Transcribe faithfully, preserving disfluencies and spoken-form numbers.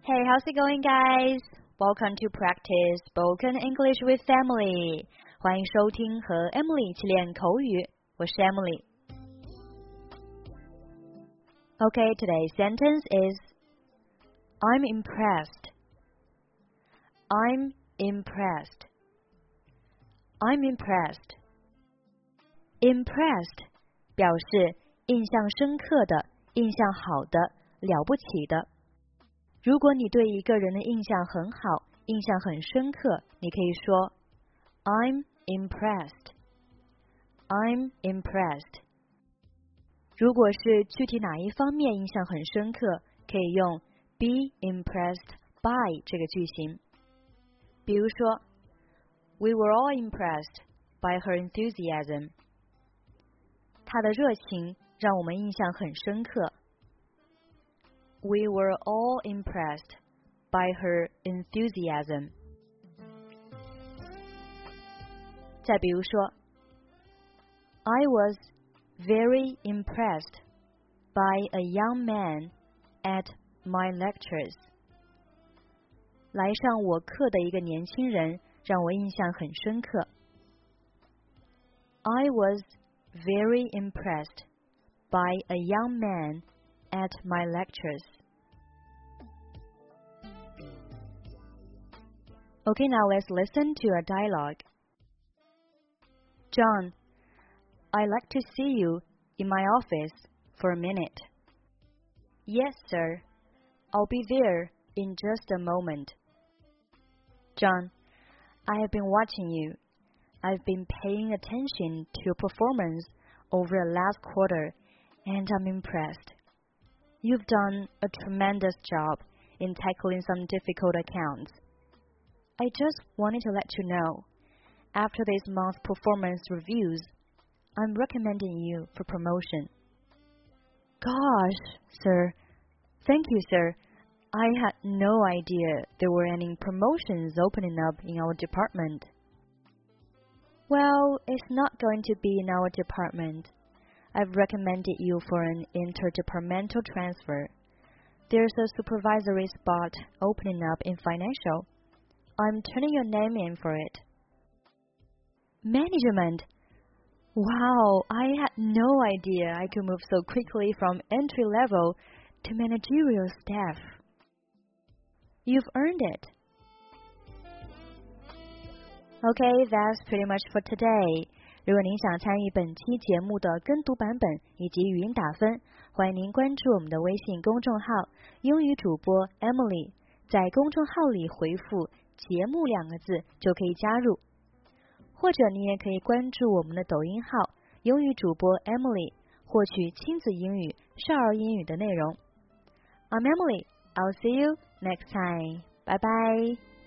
Hey, how's it going, guys? Welcome to practice spoken English with Emily. 欢迎收听和 Emily 一起练口语，我是 Emily. Okay, today's sentence is I'm impressed. I'm impressed. I'm impressed. Impressed 表示印象深刻的、印象好的、了不起的。如果你对一个人的印象很好，印象很深刻，你可以说 I'm impressed. I'm impressed. 如果是具体哪一方面印象很深刻，可以用 be impressed by 这个句型。比如说 We were all impressed by her enthusiasm. 她的热情让我们印象很深刻。We were all impressed by her enthusiasm. 再比如说 I was very impressed by a young man at my lectures. 来上我课的一个年轻人让我印象很深刻。I was very impressed by a young man at my lectures. Okay, now let's listen to a dialogue. John, I'd like to see you in my office for a minute. Yes, sir. I'll be there in just a moment. John, I have been watching you. I've been paying attention to your performance over the last quarter, and I'm impressed. You've done a tremendous job in tackling some difficult accounts. I just wanted to let you know, after this month's performance reviews, I'm recommending you for promotion. Gosh, sir. Thank you, sir. I had no idea there were any promotions opening up in our department. Well, it's not going to be in our department. I've recommended you for an interdepartmental transfer. There's a supervisory spot opening up in financial. I'm turning your name in for it. Management? Wow, I had no idea I could move so quickly from entry level to managerial staff. You've earned it. Okay, that's pretty much for today. 如果您想参与本期节目的跟读版本以及语音打分，欢迎您关注我们的微信公众号英语主播 Emily， 在公众号里回复节目两个字就可以加入，或者你也可以关注我们的抖音号英语主播 Emily， 获取亲子英语、少儿英语的内容。I'm Emily, I'll see you next time. Bye bye.